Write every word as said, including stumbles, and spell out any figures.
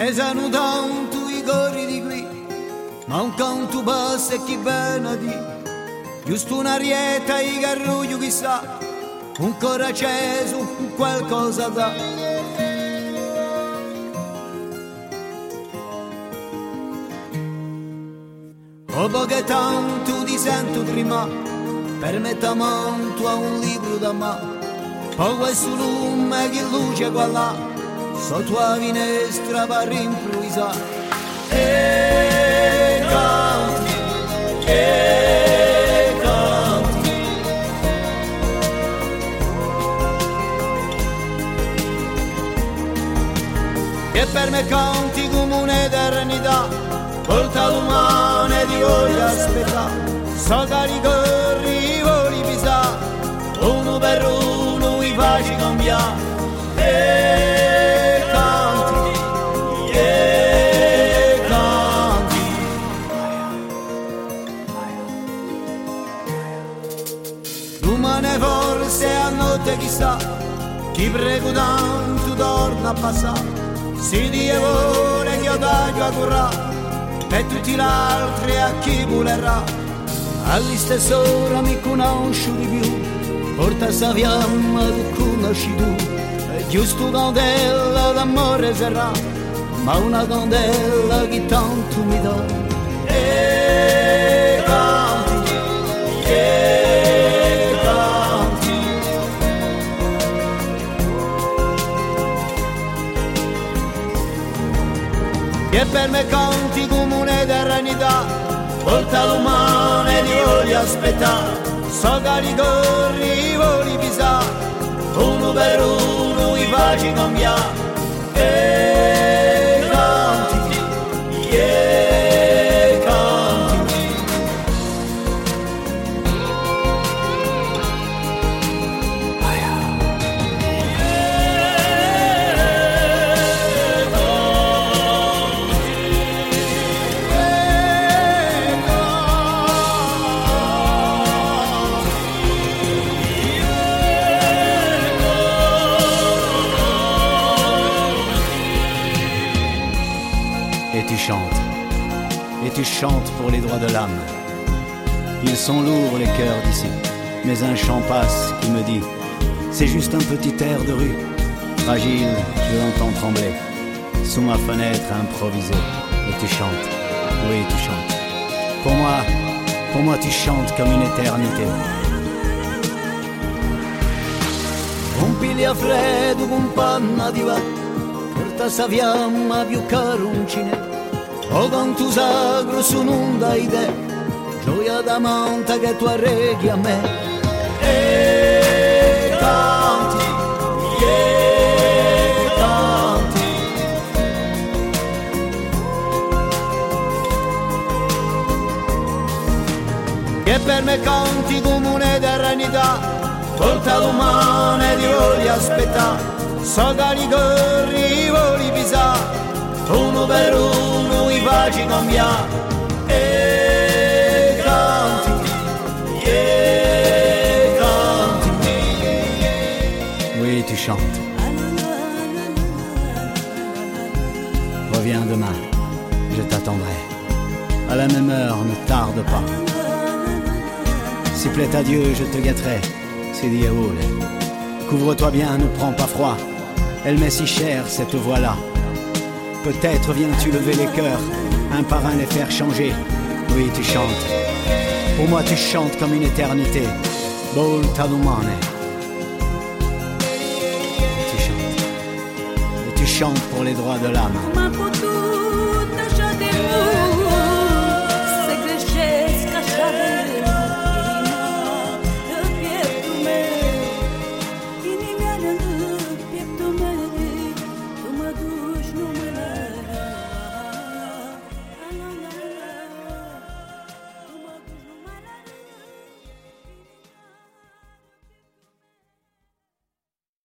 pesano tanto i cori di qui, ma un canto basta e chi bene di, giusto un'arietta i garruglio chissà, un cuore acceso, un qualcosa da. Dopo che tanto ti sento prima, permettamento a un libro da me, poi questo lume che luce qua là, sotto la finestra per improvvisare. E canti, e canti, che per me canti come un'eternità, volta l'umana di voglio aspettare, so che ricorri, voli pisare, uno per uno i facci cambiare. E canti, e canti, domani forse a notte chissà, chi prego tanto torna a passare, si dia vuole che io taglio a curare, e tutti gli altri a chi volerà, alla stessa ora mi conosci di più, porta sta fiamma tu conosci tu, è giusto candela d'amore sarà, ma una candela che tanto mi dà. E canti, e canti, che per me canti come un'eternità, volta l'umana e ti voglio aspettare, so che ricorri, voli pisare, uno per uno i facci cambiare. E canti, e canti, et tu chantes, et tu chantes pour les droits de l'âme. Ils sont lourds les cœurs d'ici, mais un chant passe qui me dit, c'est juste un petit air de rue, fragile, je l'entends trembler, sous ma fenêtre improvisée, et tu chantes, oui tu chantes. Pour moi, pour moi tu chantes comme une éternité. un piglia freddo con panna di va, porta sta fiamma più caroncine, o canto sacro su un'onda idea, gioia d'amante che tu arreghi a me. E canti, e canti, che per me canti come un'eternità, volta l'umana e ti voglio aspettare, so che ricorri, voli pisare, uno per uno i facci cambiare. E canti, e canti, Oui tu chantes. Reviens demain, je t'attendrai. À la même heure, ne tarde pas. Si plaît à Dieu, je te gâterai. C'est Dio vuole. Couvre-toi bien, ne prends pas froid. Elle m'est si chère, cette voix-là. Peut-être viens-tu lever les cœurs, un par un les faire changer. Oui, tu chantes. Pour moi, tu chantes comme une éternité. Volta l'umane. Tu chantes. Et tu chantes pour les droits de l'âme. Ma potuta lasciate